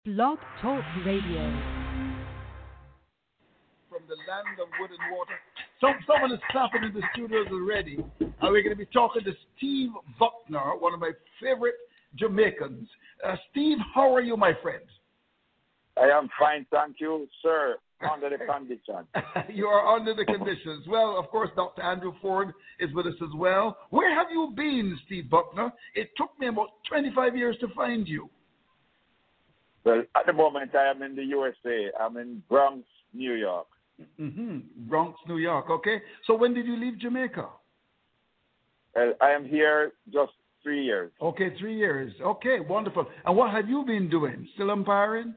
Blog Talk Radio. From the land of wood and water. Someone is clapping in the studios already. And we're going to be talking to Steve Buckner, one of my favorite Jamaicans. Steve, how are you, my friend? I am fine, thank you, sir, under the conditions. You are under the conditions. Well, of course, Dr. Andrew Ford is with us as well. Where have you been, Steve Buckner? It took me about 25 years to find you. Well, at the moment, I am in the USA. I'm in Bronx, New York. Bronx, New York, okay. So when did you leave Jamaica? Well, I am here just 3 years. Okay, 3 years. Okay, wonderful. And what have you been doing? Still umpiring?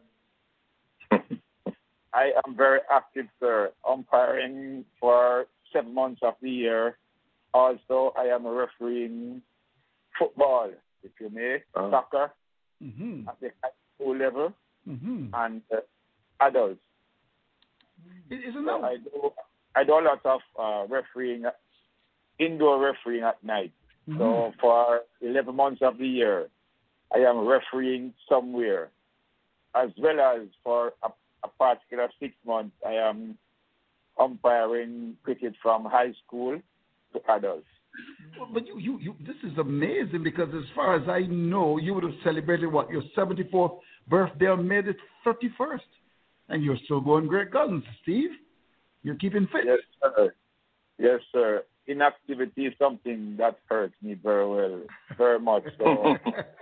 I am very active, sir, umpiring for 7 months of the year. Also, I am refereeing football, if you may, soccer at the high school level and adults. Isn't So that... I do a lot of refereeing, indoor refereeing at night. So for 11 months of the year, I am refereeing somewhere, as well as for a particular 6 months, I am umpiring cricket from high school to adults. But you this is amazing, because as far as I know, you would have celebrated, what, your 74th birthday on May the 31st. And you're still going great guns, Steve. You're keeping fit. Yes, sir. Yes, sir. Inactivity is something that hurts me very much. So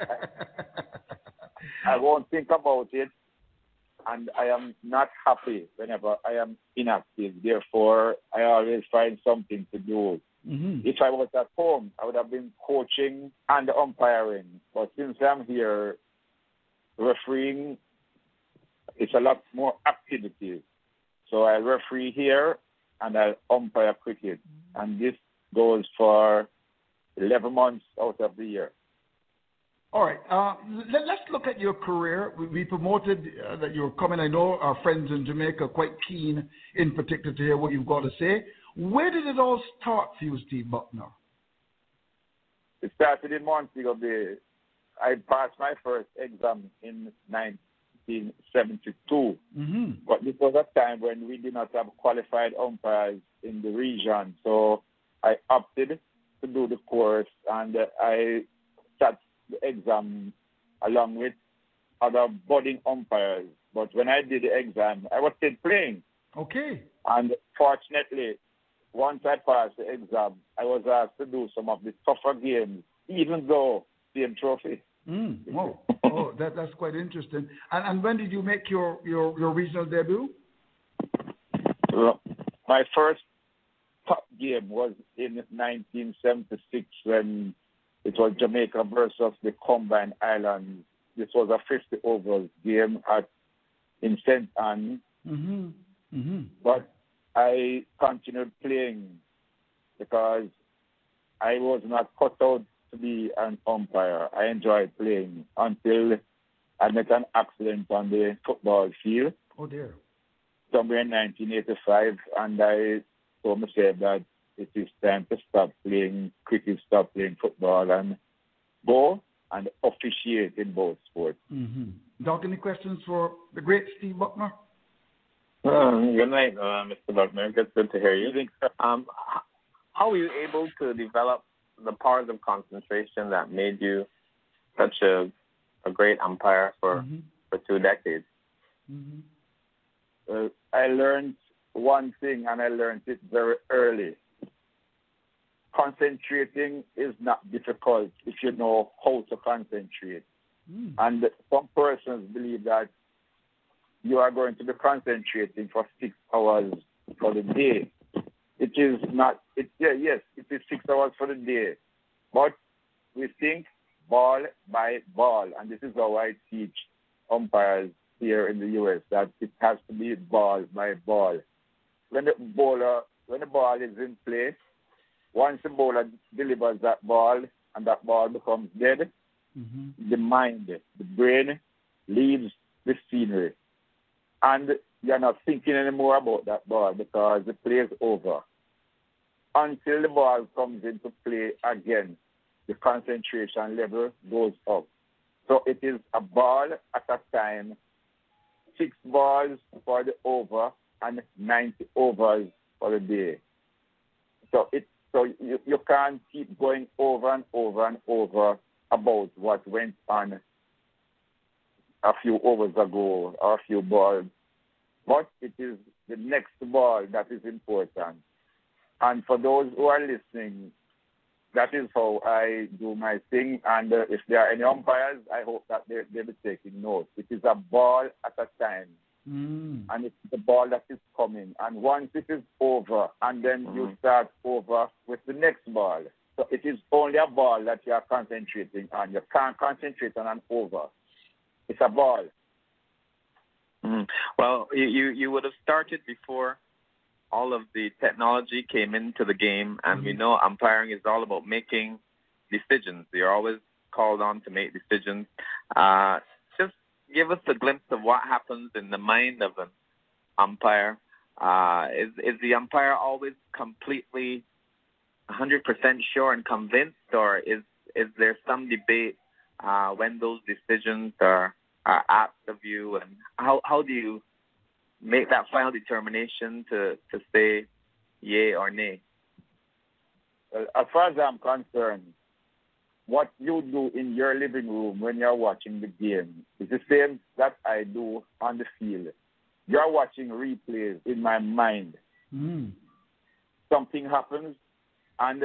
I won't think about it, and I am not happy whenever I am inactive. Therefore, I always find something to do. If I was at home, I would have been coaching and umpiring. But since I'm here refereeing, it's a lot more activity. So I referee here and I umpire cricket. And this goes for 11 months out of the year. All right. Let's look at your career. We promoted that you're coming. I know our friends in Jamaica are quite keen, in particular, to hear what you've got to say. Where did it all start for you, Steve Buckner? It started in Montego Bay. I passed my first exam in 1972. But this was a time when we did not have qualified umpires in the region. So I opted to do the course, and I sat the exam along with other budding umpires. But when I did the exam, I was still playing. Okay. And fortunately, once I passed the exam, I was asked to do some of the tougher games, even though same trophy. Oh, that's quite interesting. And when did you make your regional debut? Well, my first top game was in 1976 when it was Jamaica versus the Combined Islands. This was a 50 overs game in St. Anne. But I continued playing because I was not cut out to be an umpire. I enjoyed playing until I met an accident on the football field. Oh, dear. Somewhere in 1985, and I told myself that it is time to stop playing cricket, stop playing football, and go and officiate in both sports. Doc, any questions for the great Steve Buckner? Good night, Mr. Buckner. It's good to hear you. How were you able to develop the powers of concentration that made you such a great umpire for 2 decades? I learned one thing, and I learned it very early. Concentrating is not difficult if you know how to concentrate. And some persons believe that you are going to be concentrating for 6 hours for the day. It is not. Yes, it is 6 hours for the day, but we think ball by ball, and this is how I teach umpires here in the U.S. that it has to be ball by ball. When the ball is in play, once the bowler delivers that ball and that ball becomes dead, the mind, the brain leaves the scenery. And you're not thinking anymore about that ball because the play is over. Until the ball comes into play again, the concentration level goes up. So it is a ball at a time 6 balls for the over and 90 overs for the day. So you can't keep going over and over and over about what went on a few overs ago or a few balls. But it is the next ball that is important. And for those who are listening, that is how I do my thing. And if there are any umpires, I hope that they'll be taking note. It is a ball at a time. And it's the ball that is coming. And once it is over, and then you start over with the next ball. So it is only a ball that you are concentrating on. You can't concentrate on an over. It's a ball. Well, you would have started before all of the technology came into the game, and we know umpiring is all about making decisions. You're always called on to make decisions. Just give us a glimpse of what happens in the mind of an umpire. Is the umpire always completely 100% sure and convinced, or is there some debate when those decisions are asked of you, and how do you make that final determination to say yay or nay? Well, as far as I'm concerned, what you do in your living room when you're watching the game is the same that I do on the field. You're watching replays in my mind. Something happens and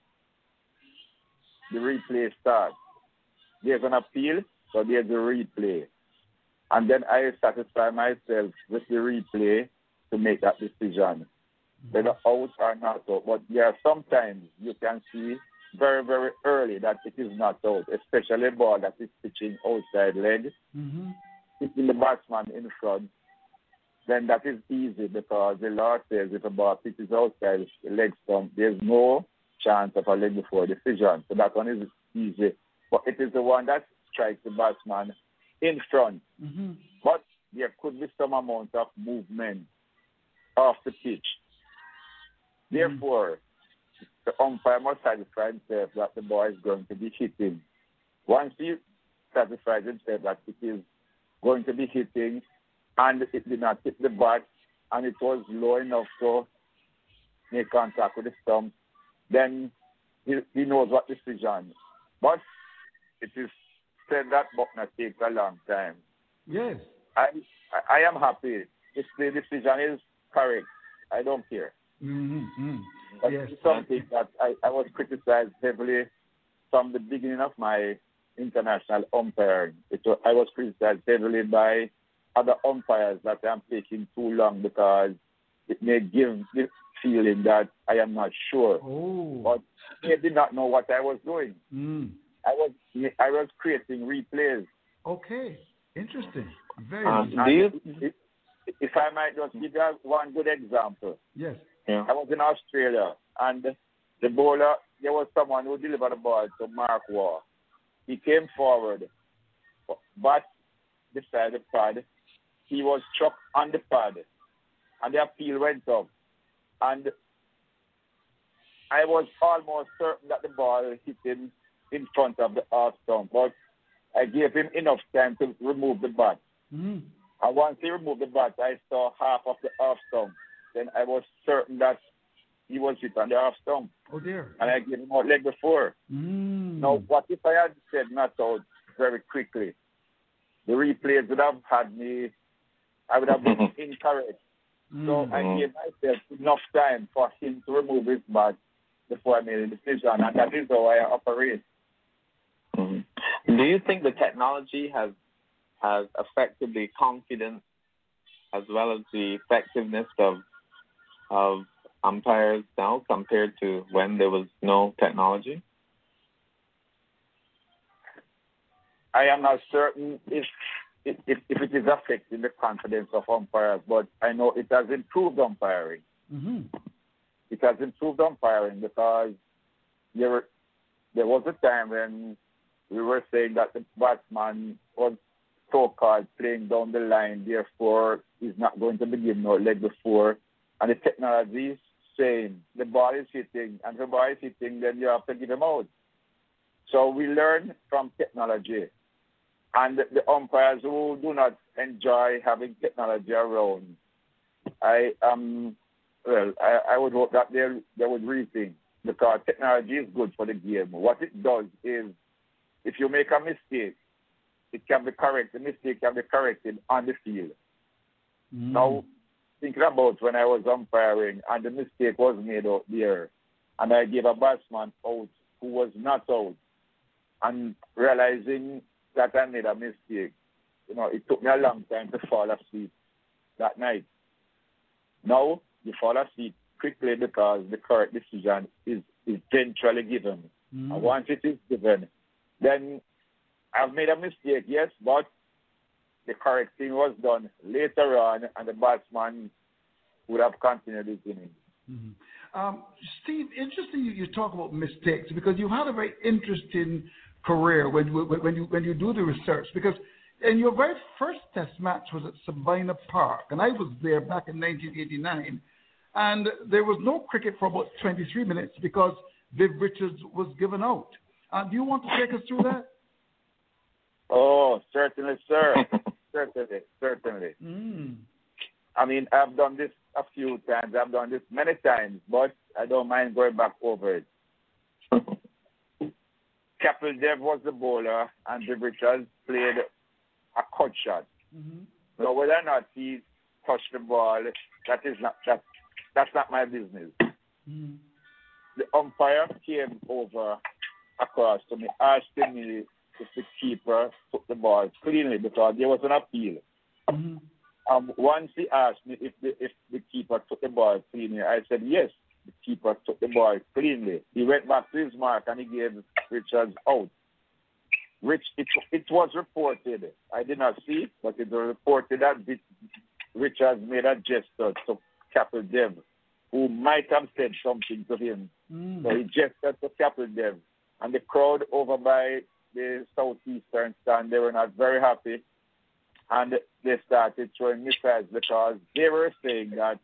the replay starts. There's an appeal, so there's a replay. And then I satisfy myself with the replay to make that decision, whether out or not out. But there are sometimes you can see very, very early that it is not out, especially a ball that is pitching outside leg. Hitting the batsman in front, then that is easy because the law says if a ball pitches outside leg stump, there's no chance of a leg before decision. So that one is easy. But it is the one that strikes the batsman in front. But there could be some amount of movement off the pitch. Therefore, the umpire must satisfy himself that the ball is going to be hitting. Once he satisfies himself that it is going to be hitting and it did not hit the bat and it was low enough to make contact with the stump, then he knows what decision. But it is said that Buckner takes a long time. Yes. I am happy if the decision is correct. I don't care. But Yes. it's something that I was criticized heavily from the beginning of my international umpiring. I was criticized heavily by other umpires that I'm taking too long because it may give the feeling that I am not sure. But they did not know what I was doing. I was creating replays. Okay, interesting. Very if I might just give you one good example. Yes. Yeah. I was in Australia, and the bowler, there was someone who delivered the ball to Mark Waugh. He came forward, but beside the pad, he was struck on the pad, and the appeal went up. And I was almost certain that the ball hit him in front of the off stump, but I gave him enough time to remove the bat. And once he removed the bat, I saw half of the off stump. Then I was certain that he was hit on the off stump. Oh dear. And I gave him out leg before. Now, what if I had said not out very quickly? The replays would have had me, I would have been incorrect. So I gave myself enough time for him to remove his bat before I made a decision, and that is how I operate. Do you think the technology has affected the confidence as well as the effectiveness of umpires now compared to when there was no technology? I am not certain if it is affecting the confidence of umpires, but I know it has improved umpiring. It has improved umpiring because there was a time when we were saying that the batsman was so-called playing down the line, therefore he's not going to be given no leg before. And the technology is saying the ball is hitting, and if the ball is hitting, then you have to give him out. So we learn from technology. And the umpires who do not enjoy having technology around, I would hope that they would rethink, because technology is good for the game. What it does is, if you make a mistake, it can be corrected. The mistake can be corrected on the field. Now, thinking about when I was umpiring and the mistake was made out there, and I gave a batsman out who was not out, and realizing that I made a mistake, it took me a long time to fall asleep that night. Now, you fall asleep quickly because the correct decision is eventually given. And once it is given, then I've made a mistake, yes, but the correct thing was done later on, and the batsman would have continued his innings. Steve, interesting you talk about mistakes, because you had a very interesting career when you do the research, because in your very first test match was at Sabina Park, and I was there back in 1989, and there was no cricket for about 23 minutes because Viv Richards was given out. Do you want to take us through that? Oh, certainly, sir. certainly. I mean, I've done this a few times. I've done this many times, but I don't mind going back over it. Kapil Dev was the bowler, and Viv Richards played a cut shot. So whether or not he touched the ball, that's not my business. The umpire came over across to me, asking me if the keeper took the ball cleanly, because there was an appeal. Once he asked me if the keeper took the ball cleanly, I said yes, the keeper took the ball cleanly. He went back to his mark and he gave Richards out. It was reported, I did not see it, but it was reported that Richards made a gesture to Kapil Dev, who might have said something to him. So he gestured to Kapil Dev, and the crowd over by the southeastern stand, they were not very happy, and they started throwing missiles because they were saying that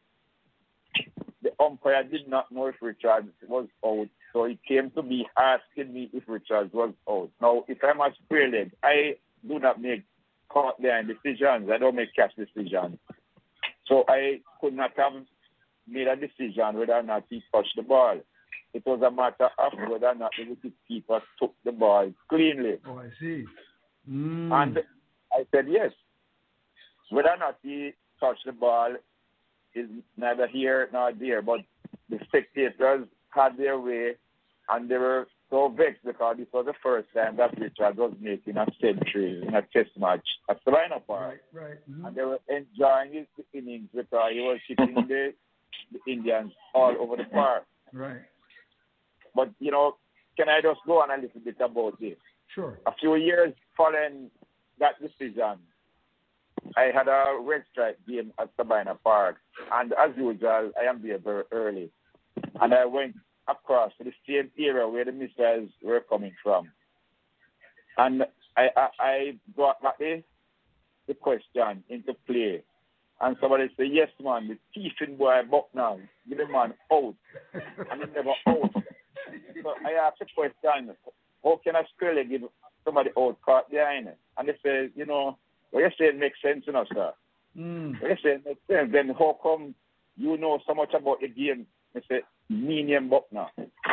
the umpire did not know if Richards was out, so he came to me asking me if Richards was out. Now, if I'm a square leg, I do not make caught line decisions. I don't make catch decisions. So I could not have made a decision whether or not he touched the ball. It was a matter of whether or not the wicketkeeper took the ball cleanly. Oh, I see. And I said yes. Whether or not he touched the ball is neither here nor there, but the spectators had their way, and they were so vexed because this was the first time that Richard was making a century in a test match at Sabina Park. Right. And they were enjoying his innings because he was hitting the Indians all over the park. Right. But, can I just go on a little bit about this? Sure. A few years following that decision, I had a red stripe game at Sabina Park, and as usual, I am there very early. And I went across to the same area where the missiles were coming from. And I brought back the question into play. And somebody said, yes, man, the thieving boy Bucknell, give the man out. And he never out. So I asked the question, how can a squirrel give somebody out caught behind it? And they said, what you say makes sense, sir. What you say makes sense. Then how come you know so much about the game? They said, me name Buckner.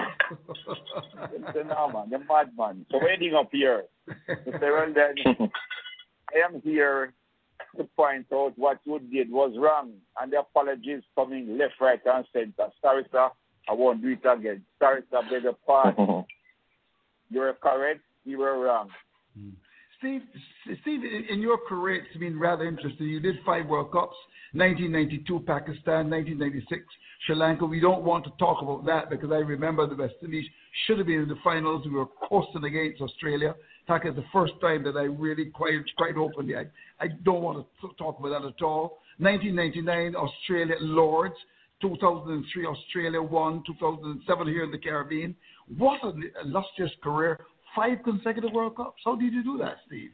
They said, no, man, you're mad, man. So waiting up here. They said, well, then, I am here to point out what you did was wrong. And the apologies coming left, right, and center. Sorry, sir, I won't do it again. Sorry, sir, beg your pardon. You were correct, you were wrong. Steve, in your career, it's been rather interesting. You did 5 World Cups, 1992 Pakistan, 1996 Sri Lanka. We don't want to talk about that because I remember the West Indies should have been in the finals. We were coasting against Australia. In fact, it's the first time that I really quite openly, I don't want to talk about that at all. 1999 Australia Lords, 2003 Australia won, 2007 here in the Caribbean. What an illustrious career. 5 consecutive World Cups. How did you do that, Steve?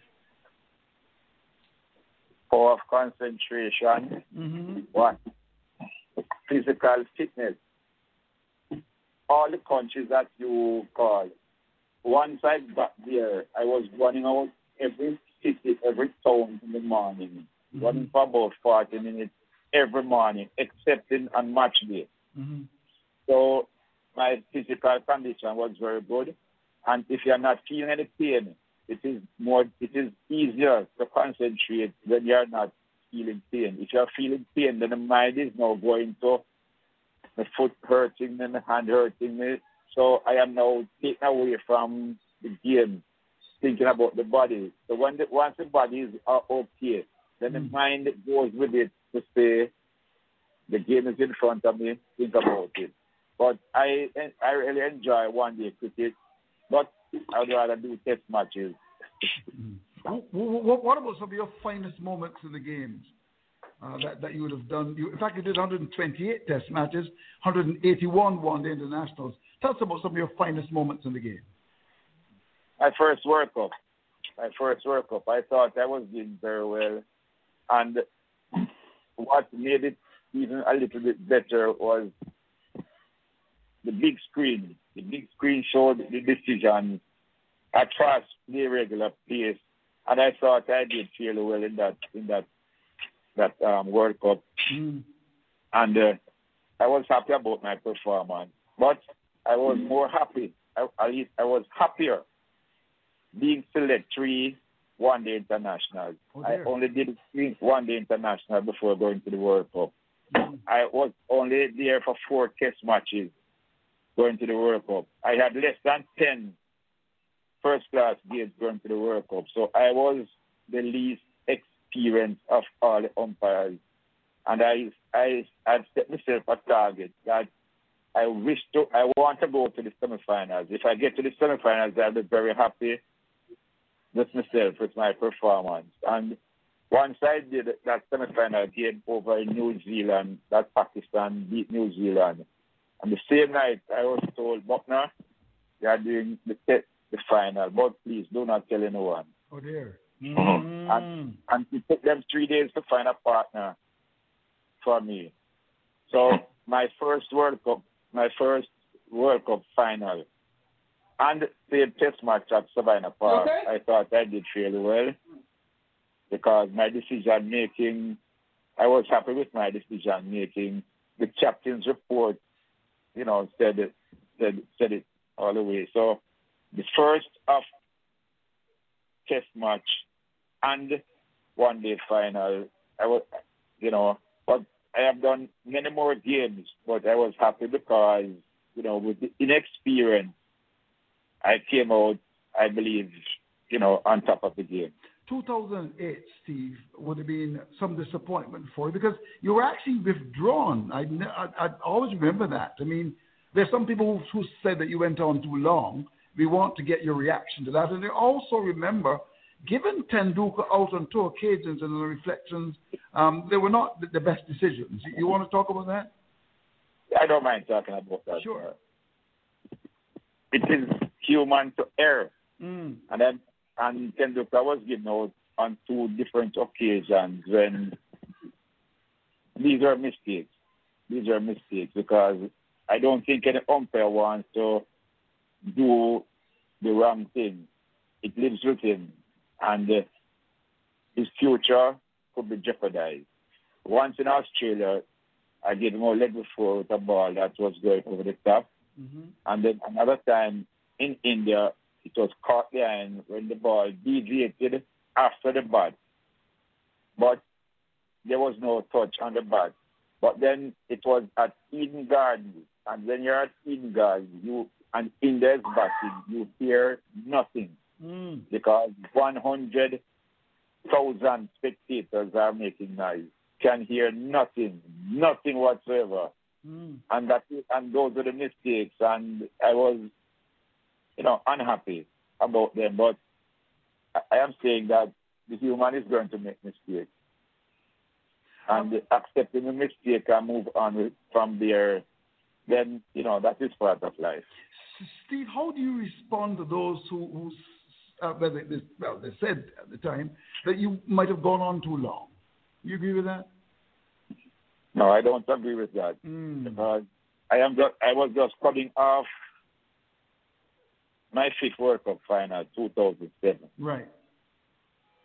Power of concentration. What? Physical fitness. All the countries that you call. Once I got there, I was running out every city, every town in the morning, running for about 40 minutes every morning, excepting on match day. So my physical condition was very good. And if you're not feeling any pain, it is easier to concentrate when you're not feeling pain. If you're feeling pain, then the mind is now going to the foot hurting me, the hand hurting me. So I am now taken away from the game, thinking about the body. So once the body is okay, then the mind goes with it to say, the game is in front of me, think about it. But I really enjoy one-day cricket, but I'd rather do test matches. What about some of your finest moments in the games that you would have done? In fact, you did 128 test matches, 181 one-day internationals. Tell us about some of your finest moments in the game. My first World Cup. I thought I was doing very well. And what made it even a little bit better was the big screen. The big screen showed the decisions at fast, the regular pace. And I thought I did fairly well in that World Cup. And I was happy about my performance. But I was more happy. At least I was happier being select 3 one-day internationals. I only did 3 one-day international before going to the World Cup. I was only there for 4 test matches going to the World Cup. I had less than 10 first-class games going to the World Cup. So I was the least experienced of all the umpires. And I set myself a target that I want to go to the semifinals. If I get to the semifinals, I'll be very happy with myself, with my performance. And once I did that semifinal game over in New Zealand, that Pakistan beat New Zealand. And the same night, I was told, Buckner, they are doing the final, but please do not tell anyone. Oh, dear. And it took them 3 days to find a partner for me. So my first World Cup final, and the test match at Savannah Park, I thought I did fairly well because my decision making, I was happy with my decision making. The captain's report, said it all the way. So the first of test match and one-day final, but I have done many more games, but I was happy because, with the inexperience, I came out, I believe, on top of the game. 2008, Steve, would have been some disappointment for you because you were actually withdrawn. I always remember that. I mean, there's some people who said that you went on too long. We want to get your reaction to that. And I also remember, given Tendulkar out on 2 occasions and the reflections, they were not the best decisions. You want to talk about that? I don't mind talking about that. Sure. It is human to err. And Tendulkar was given out on 2 different occasions when these are mistakes. These are mistakes because I don't think any umpire wants to do the wrong thing. It lives with him, and his future could be jeopardized. Once in Australia, I gave him a leg before with a ball that was going over the top. And then another time in India, it was caught behind when the ball deviated after the bat. But there was no touch on the bat. But then it was at Eden Gardens. And when you're at Eden Gardens, and India's batting, you hear nothing. Because 100,000 spectators are making noise. Can hear nothing whatsoever. And those are the mistakes. And I was, unhappy about them. But I am saying that the human is going to make mistakes. And accepting a mistake and move on from there, then, that is part of life. Steve, how do you respond to those who they said at the time that you might have gone on too long? You agree with that? No, I don't agree with that. Because I was just coming off my 5th World Cup final, 2007. Right.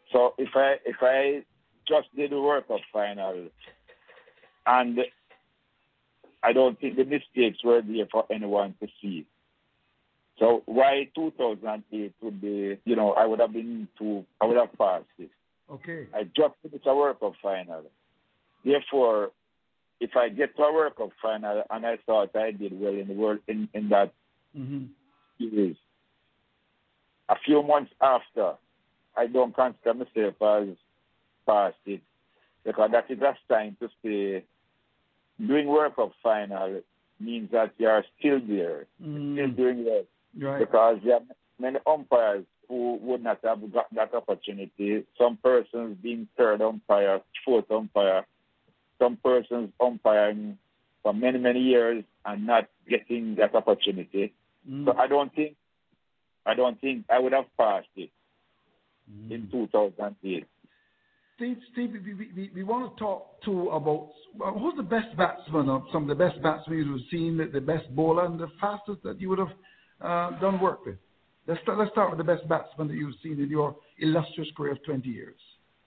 So if I just did the World Cup final, and I don't think the mistakes were there for anyone to see. So why 2008 would be, I would have passed it. Okay. I just finished a World Cup final. Therefore, if I get to a World Cup final and I thought I did well in the world in that series, a few months after, I don't consider myself as past it, because that is a sign to say doing World Cup final means that you are still there, still doing well. Right. Because there are many umpires who would not have got that opportunity. Some persons being third umpire, fourth umpire, some persons umpiring for many, many years and not getting that opportunity. So I don't think I would have passed it in 2008. Steve, we want to talk too about who's the best batsman, or some of the best batsmen you've seen, the best bowler, and the fastest that you would have done work with. Let's start with the best batsman that you've seen in your illustrious career of 20 years.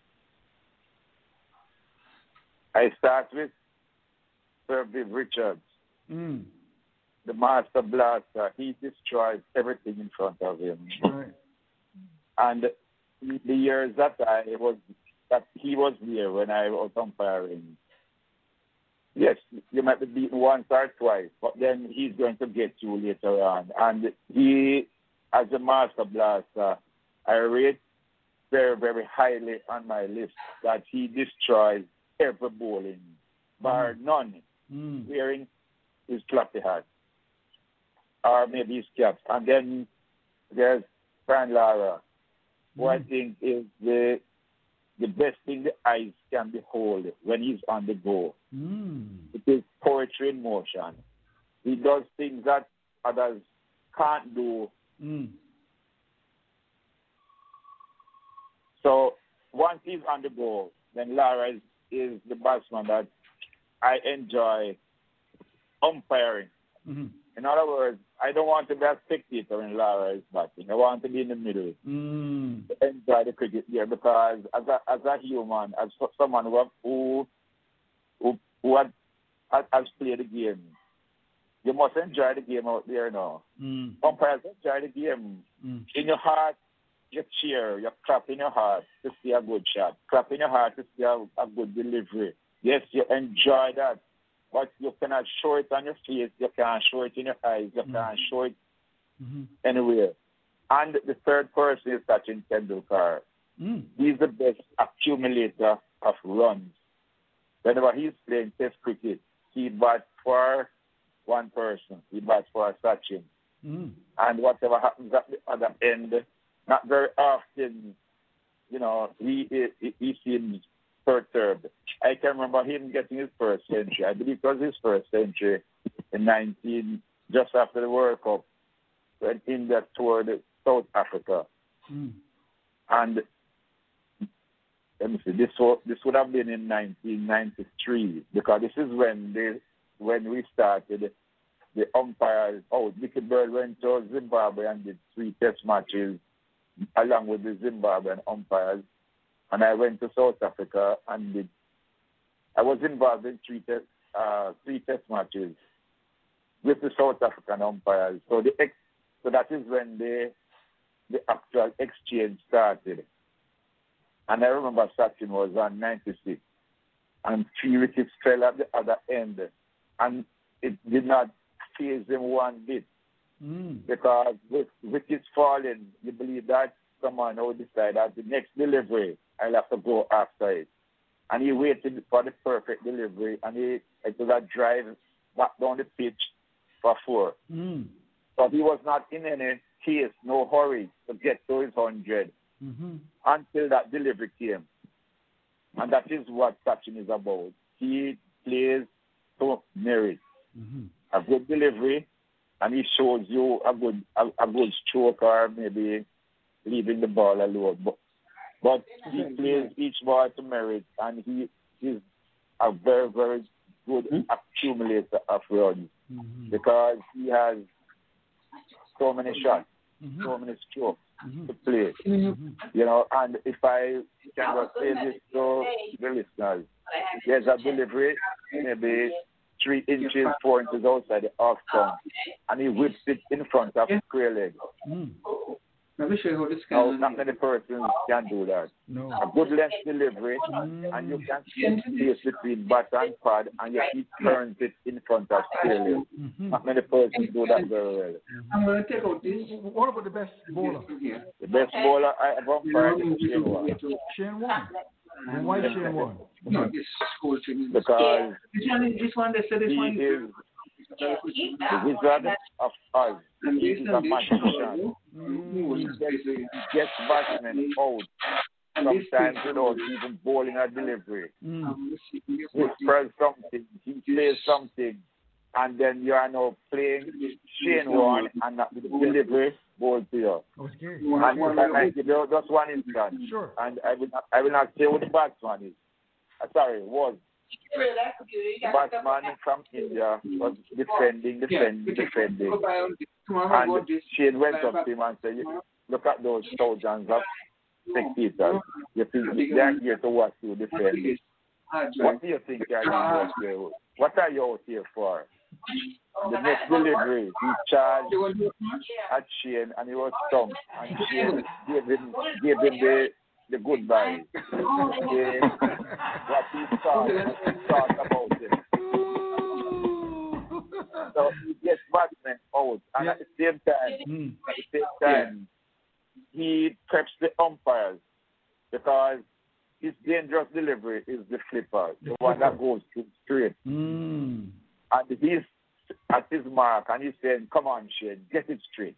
I start with Sir Viv Richards, the master blaster. He destroyed everything in front of him. Right. And the years that he was there when I was umpiring, yes, you might be beaten once or twice, but then he's going to get you later on. And he, as a master blaster, I rate very, very highly on my list that he destroys every bowling, bar none, wearing his floppy hat or maybe his cap. And then there's Brian Lara, who I think is the best thing the eyes can behold when he's on the go. It is poetry in motion. He does things that others can't do. So once he's on the go, then Lara is the batsman that I enjoy umpiring. In other words, I don't want to be a spectator in Lara's batting. I want to be in the middle to enjoy the cricket here, because as a human, as someone who has played the game, you must enjoy the game out there now. Umpires enjoy the game. In your heart, you cheer, you clap in your heart to see a good shot, clap in your heart to see a good delivery. Yes, you enjoy that, but you cannot show it on your face, you can't show it in your eyes, you can't show it anywhere. And the third person is Sachin Tendulkar. He's the best accumulator of runs. Whenever he's playing Test cricket, he bats for one person. He bats for Sachin. And whatever happens at the other end, not very often, he seems perturbed. I can remember him getting his first century. I believe it was his first century in just after the World Cup, when India toured South Africa. And let me see, this would have been in 1993, because this is when we started the umpires. Dickie Bird went to Zimbabwe and did 3 test matches along with the Zimbabwean umpires, and I went to South Africa and I was involved in 3 test matches with the South African umpires. So that is when the actual exchange started. And I remember Sachin was on 96, and 3 wickets fell at the other end, and it did not faze him one bit. Because with wickets falling, you believe that someone will decide that the next delivery, I'll have to go after it. And he waited for the perfect delivery, and it was a drive back down the pitch for 4. But he was not in any haste, no hurry to get to his 100 until that delivery came. And that is what Sachin is about. He plays to merit. A good delivery, and he shows you a good stroke, or maybe leaving the ball alone. But he plays each ball to merit, and he is a very, very good accumulator of runs, because he has so many shots, so many strokes, to play. You know, and if I can just say this to the listeners, there's a delivery maybe 3 inches, 4 inches outside the off stump, and he whips it in front of the square leg. Let me show you how this Now, not many persons can do that. No. A good length delivery, and you can see the space between bat and pad, and your feet turns it in front of square leg. Not many persons do that very well. I'm going to take out this. What about the best bowler? The best bowler I ever umpired is Shane Warne. Shane Warne. And why Shane Warne? No, this whole thing. Because this one, they said this he one is the Wizard of Oz. He is a magician. He gets batsmen out sometimes without even bowling a delivery. He whispers something, he plays something, and then you are now playing Shane Warne and the delivery ball to you. Okay. And I give you just one instance. Sure. And I will not say what the batsman is. Was. The batsman from India was defending. And Shane went up to him and said, look at those thousands of spectators. You think they are here to watch you defend. What do you think you are out here? What are you out here for? The next delivery, he charged at Shane and he was stumped. And Shane gave him the goodbye. What he thought about it. So he gets batsmen out, and at the same time, he preps the umpires because his dangerous delivery is the flipper, the one that goes too straight. And he's at his mark, and he's saying, "Come on, Shane, get it straight.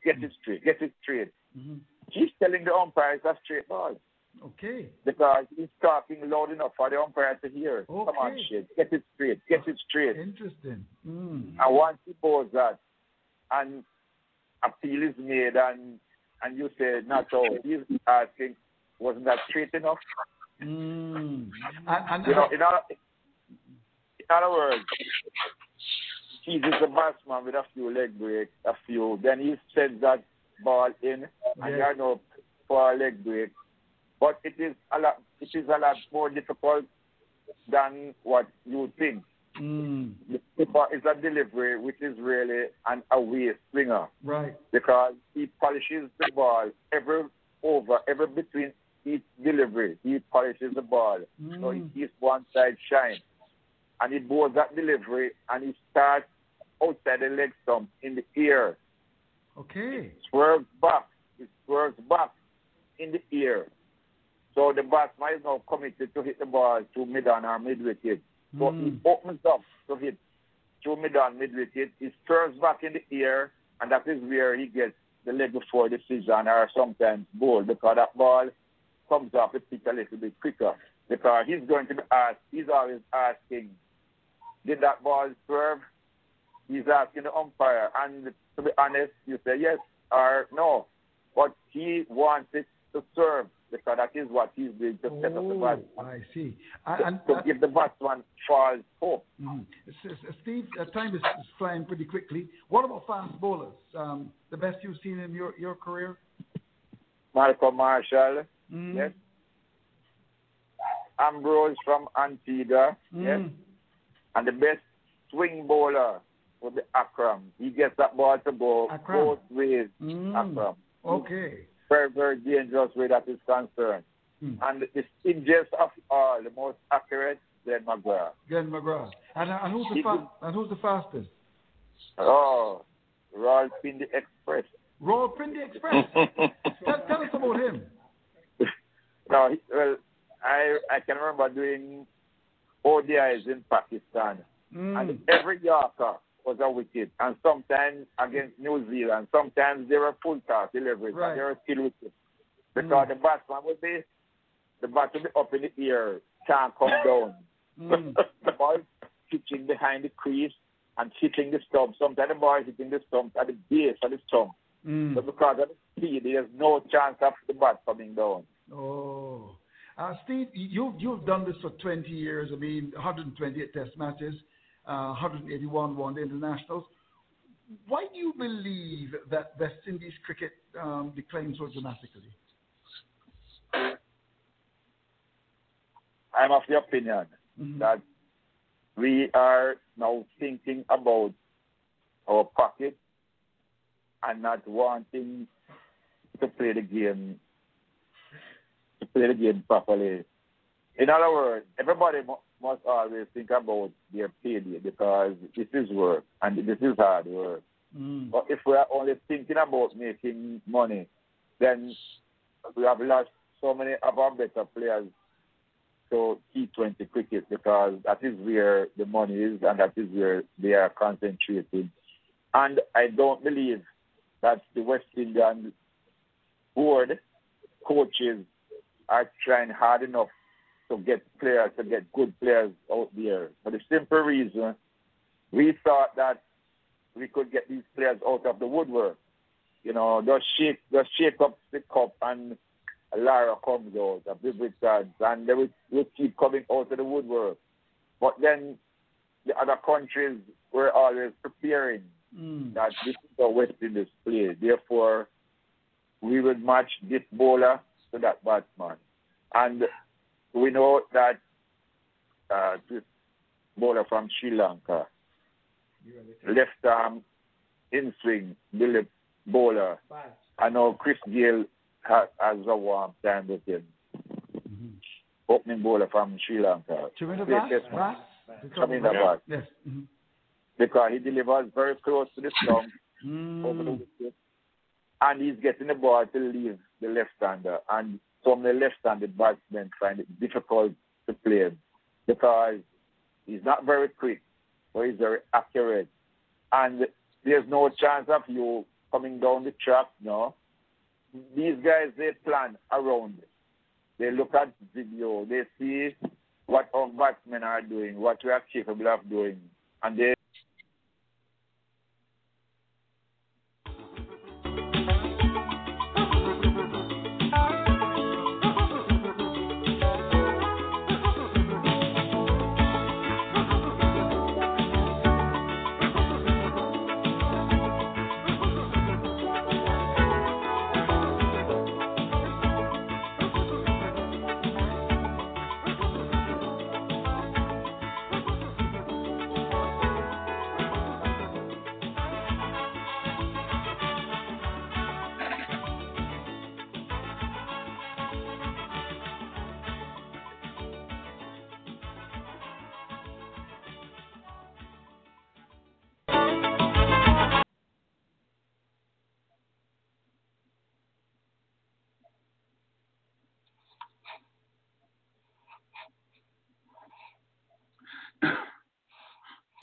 He's telling the umpires a straight ball. Okay. Because he's talking loud enough for the umpire to hear. Okay. Come on, Shane, get it straight. Interesting. And once he bowls that, and appeal is made, and you say not so, he's asking, wasn't that straight enough? And you know, in other words, he's a batsman with a few leg breaks, then he sends that ball in, and you know for a leg break. But it is a lot more difficult than what you think. The skipper is a delivery which is really an away swinger. Right. Because he polishes the ball every between each delivery. He polishes the ball. So he keeps one side shine. And he bowls that delivery and he starts outside the leg stump in the air. Okay. It swerves back in the air. So the batsman is now committed to hit the ball to mid-on or mid-wicket. So he opens up to hit to mid-on, mid-wicket. He stirs back in the air, and that is where he gets the leg before decision or sometimes bowl, because that ball comes off the pitch a little bit quicker. Because he's going to be asked, he's always asking, did that ball swerve? He's asking the umpire. And to be honest, you say yes or no. But he wants it to serve, because that is what he's doing to set up the batsman. I see. To give the batsman false hope. Steve, time is flying pretty quickly. What about fast bowlers? The best you've seen in your career? Malcolm Marshall, yes. Ambrose from Antigua, yes. And the best swing bowler would be Akram. He gets that ball to go both ways. Akram. Okay. Very, very dangerous way that is concerned. And the stingiest of all, the most accurate, Glenn McGrath. And who's the fastest? Oh, Royal Pindi Express. Royal Pindi Express. Tell us about him. No, I can remember doing ODIs in Pakistan, and every Yorker was a wicket, and sometimes against New Zealand, sometimes they were full toss deliveries, and they were still wickets. Because the batsman would be up in the air, can't come down. The ball pitching behind the crease and hitting the stump. Sometimes the ball hitting the stump at the base of the stump. But because of the speed, there's no chance of the bat coming down. Oh. Steve, you've done this for 20 years. I mean, 128 test matches, 181 one-day internationals. why do you believe that West Indies cricket declined so dramatically? I'm of the opinion that we are now thinking about our pocket and not wanting to play the game properly. In other words, everybody must always think about their payday because this is work and this is hard work. But if we are only thinking about making money, then we have lost so many of our better players to T20 cricket because that is where the money is and that is where they are concentrated. And I don't believe that the West Indian board coaches are trying hard enough to get good players out there. For the simple reason, we thought that we could get these players out of the woodwork. You know, just shake up the cup and Lara comes out, a big Richards, and they will keep coming out of the woodwork. But then the other countries were always preparing that this is the West Indies play. Therefore, we would match this bowler to that batsman. And we know that this bowler from Sri Lanka, left arm in swing, Dilip bowler. I know Chris Gayle has a warm time with him. Opening bowler from Sri Lanka. Chaminda Bhatt. Yes. Because he delivers very close to the stump over the wicket. And he's getting the ball to leave the left-hander. And some of the left-handed batsmen find it difficult to play him because he's not very quick, but he's very accurate. And there's no chance of you coming down the track, no. These guys, they plan around it. They look at video. They see what our batsmen are doing, what we are capable of doing. And they